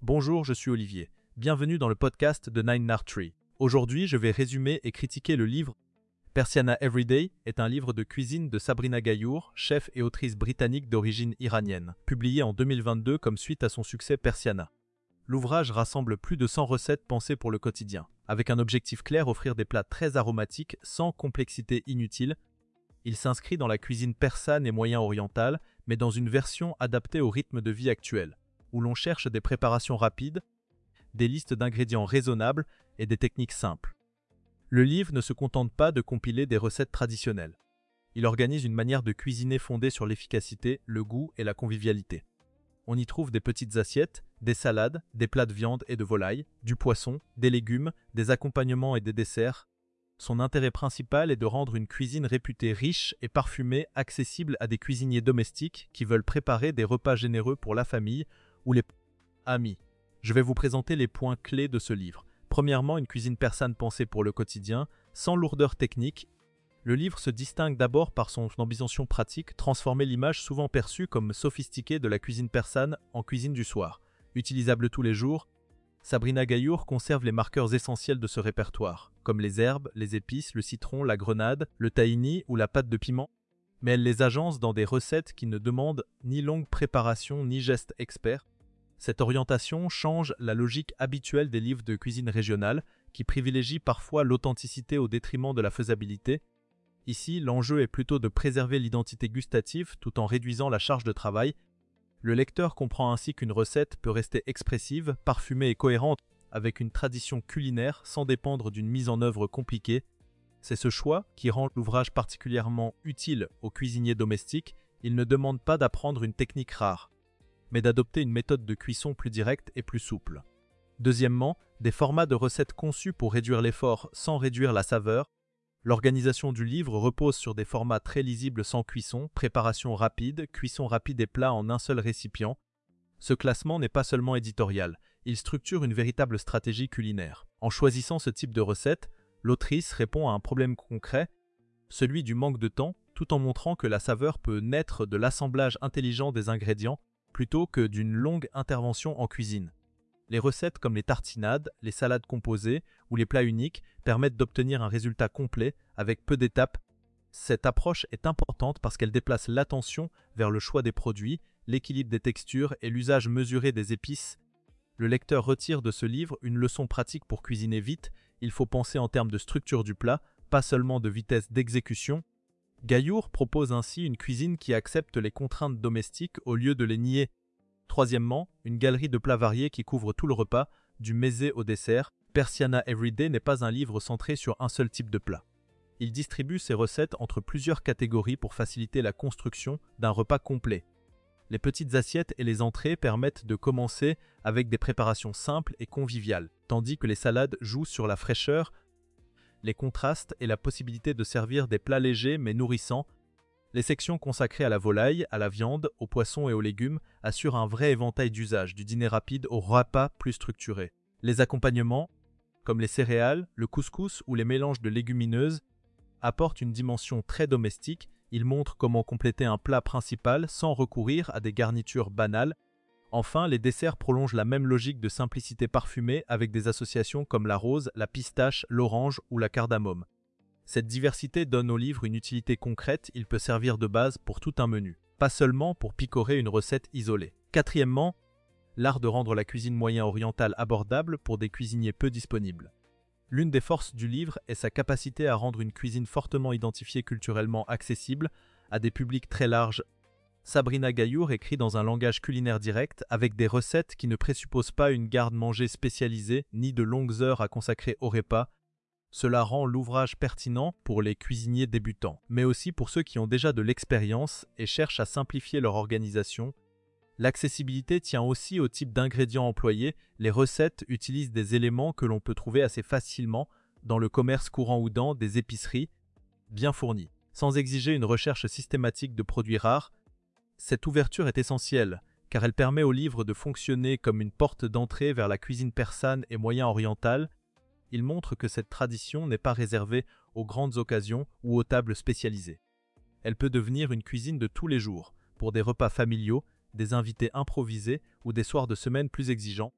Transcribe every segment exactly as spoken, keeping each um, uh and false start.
Bonjour, je suis Olivier. Bienvenue dans le podcast de Nine Nard Tree. Aujourd'hui, je vais résumer et critiquer le livre Persiana Everyday est un livre de cuisine de Sabrina Gayour, chef et autrice britannique d'origine iranienne, publié en deux mille vingt-deux comme suite à son succès Persiana. L'ouvrage rassemble plus de cent recettes pensées pour le quotidien, avec un objectif clair: offrir des plats très aromatiques sans complexité inutile. Il s'inscrit dans la cuisine persane et moyen-orientale, mais dans une version adaptée au rythme de vie actuel, où l'on cherche des préparations rapides, des listes d'ingrédients raisonnables et des techniques simples. Le livre ne se contente pas de compiler des recettes traditionnelles. Il organise une manière de cuisiner fondée sur l'efficacité, le goût et la convivialité. On y trouve des petites assiettes, des salades, des plats de viande et de volaille, du poisson, des légumes, des accompagnements et des desserts. Son intérêt principal est de rendre une cuisine réputée riche et parfumée accessible à des cuisiniers domestiques qui veulent préparer des repas généreux pour la famille ou les amis. Je vais vous présenter les points clés de ce livre. Premièrement, une cuisine persane pensée pour le quotidien, sans lourdeur technique. Le livre se distingue d'abord par son ambition pratique, transformer l'image souvent perçue comme sophistiquée de la cuisine persane en cuisine du soir. Utilisable tous les jours, Sabrina Gayour conserve les marqueurs essentiels de ce répertoire, comme les herbes, les épices, le citron, la grenade, le tahini ou la pâte de piment, mais elle les agence dans des recettes qui ne demandent ni longue préparation ni gestes experts. Cette orientation change la logique habituelle des livres de cuisine régionale, qui privilégient parfois l'authenticité au détriment de la faisabilité. Ici, l'enjeu est plutôt de préserver l'identité gustative tout en réduisant la charge de travail. Le lecteur comprend ainsi qu'une recette peut rester expressive, parfumée et cohérente avec une tradition culinaire sans dépendre d'une mise en œuvre compliquée. C'est ce choix qui rend l'ouvrage particulièrement utile aux cuisiniers domestiques. Il ne demande pas d'apprendre une technique rare, mais d'adopter une méthode de cuisson plus directe et plus souple. Deuxièmement, des formats de recettes conçus pour réduire l'effort sans réduire la saveur. L'organisation du livre repose sur des formats très lisibles sans cuisson, préparation rapide, cuisson rapide et plat en un seul récipient. Ce classement n'est pas seulement éditorial, il structure une véritable stratégie culinaire. En choisissant ce type de recette, l'autrice répond à un problème concret, celui du manque de temps, tout en montrant que la saveur peut naître de l'assemblage intelligent des ingrédients plutôt que d'une longue intervention en cuisine. Les recettes comme les tartinades, les salades composées ou les plats uniques permettent d'obtenir un résultat complet avec peu d'étapes. Cette approche est importante parce qu'elle déplace l'attention vers le choix des produits, l'équilibre des textures et l'usage mesuré des épices. Le lecteur retire de ce livre une leçon pratique pour cuisiner vite. Il faut penser en termes de structure du plat, pas seulement de vitesse d'exécution. Gayour propose ainsi une cuisine qui accepte les contraintes domestiques au lieu de les nier. Troisièmement, une galerie de plats variés qui couvre tout le repas, du mezze au dessert. Persiana Everyday n'est pas un livre centré sur un seul type de plat. Il distribue ses recettes entre plusieurs catégories pour faciliter la construction d'un repas complet. Les petites assiettes et les entrées permettent de commencer avec des préparations simples et conviviales, tandis que les salades jouent sur la fraîcheur, les contrastes et la possibilité de servir des plats légers mais nourrissants. Les sections consacrées à la volaille, à la viande, aux poissons et aux légumes assurent un vrai éventail d'usages, du dîner rapide au repas plus structuré. Les accompagnements, comme les céréales, le couscous ou les mélanges de légumineuses, apportent une dimension très domestique. Ils montrent comment compléter un plat principal sans recourir à des garnitures banales. Enfin, les desserts prolongent la même logique de simplicité parfumée avec des associations comme la rose, la pistache, l'orange ou la cardamome. Cette diversité donne au livre une utilité concrète, il peut servir de base pour tout un menu, pas seulement pour picorer une recette isolée. Quatrièmement, l'art de rendre la cuisine moyen-orientale abordable pour des cuisiniers peu disponibles. L'une des forces du livre est sa capacité à rendre une cuisine fortement identifiée culturellement accessible à des publics très larges. Sabrina Gayour écrit dans un langage culinaire direct, avec des recettes qui ne présupposent pas une garde-manger spécialisée ni de longues heures à consacrer au repas. Cela rend l'ouvrage pertinent pour les cuisiniers débutants, mais aussi pour ceux qui ont déjà de l'expérience et cherchent à simplifier leur organisation. L'accessibilité tient aussi au type d'ingrédients employés. Les recettes utilisent des éléments que l'on peut trouver assez facilement dans le commerce courant ou dans des épiceries bien fournies, sans exiger une recherche systématique de produits rares. Cette ouverture est essentielle, car elle permet au livre de fonctionner comme une porte d'entrée vers la cuisine persane et moyen-orientale. Il montre que cette tradition n'est pas réservée aux grandes occasions ou aux tables spécialisées. Elle peut devenir une cuisine de tous les jours, pour des repas familiaux, des invités improvisés ou des soirs de semaine plus exigeants.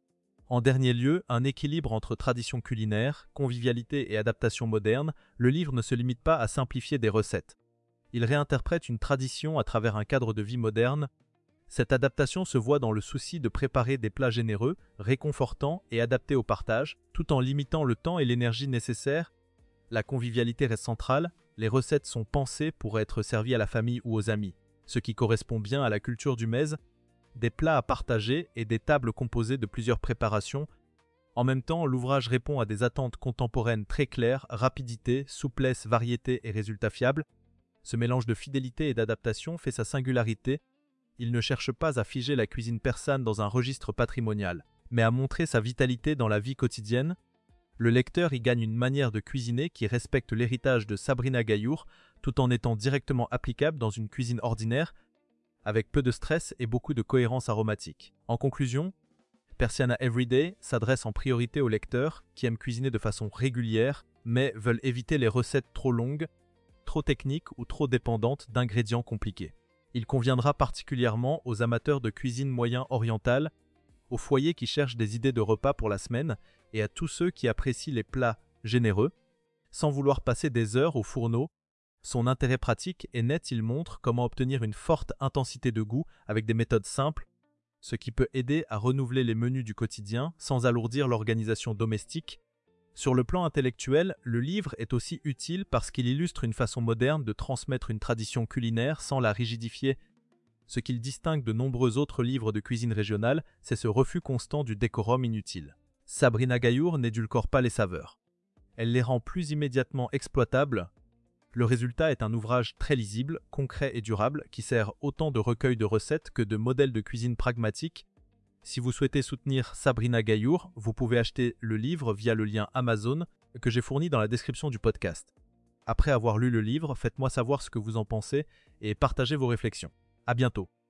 En dernier lieu, un équilibre entre tradition culinaire, convivialité et adaptation moderne, le livre ne se limite pas à simplifier des recettes. Il réinterprète une tradition à travers un cadre de vie moderne. Cette adaptation se voit dans le souci de préparer des plats généreux, réconfortants et adaptés au partage, tout en limitant le temps et l'énergie nécessaires. La convivialité reste centrale, les recettes sont pensées pour être servies à la famille ou aux amis, ce qui correspond bien à la culture du mez, des plats à partager et des tables composées de plusieurs préparations. En même temps, l'ouvrage répond à des attentes contemporaines très claires, rapidité, souplesse, variété et résultats fiables. Ce mélange de fidélité et d'adaptation fait sa singularité. Il ne cherche pas à figer la cuisine persane dans un registre patrimonial, mais à montrer sa vitalité dans la vie quotidienne. Le lecteur y gagne une manière de cuisiner qui respecte l'héritage de Sabrina Gayour, tout en étant directement applicable dans une cuisine ordinaire, avec peu de stress et beaucoup de cohérence aromatique. En conclusion, Persiana Everyday s'adresse en priorité aux lecteurs qui aiment cuisiner de façon régulière, mais veulent éviter les recettes trop longues, trop techniques ou trop dépendantes d'ingrédients compliqués. Il conviendra particulièrement aux amateurs de cuisine moyen-orientale, aux foyers qui cherchent des idées de repas pour la semaine et à tous ceux qui apprécient les plats généreux, sans vouloir passer des heures au fourneau. Son intérêt pratique est net, il montre comment obtenir une forte intensité de goût avec des méthodes simples, ce qui peut aider à renouveler les menus du quotidien sans alourdir l'organisation domestique. Sur le plan intellectuel, le livre est aussi utile parce qu'il illustre une façon moderne de transmettre une tradition culinaire sans la rigidifier. Ce qu'il distingue de nombreux autres livres de cuisine régionale, c'est ce refus constant du décorum inutile. Sabrina Gayour n'édulcore pas les saveurs. Elle les rend plus immédiatement exploitables. Le résultat est un ouvrage très lisible, concret et durable qui sert autant de recueil de recettes que de modèle de cuisine pragmatique. Si vous souhaitez soutenir Sabrina Gayour, vous pouvez acheter le livre via le lien Amazon que j'ai fourni dans la description du podcast. Après avoir lu le livre, faites-moi savoir ce que vous en pensez et partagez vos réflexions. À bientôt.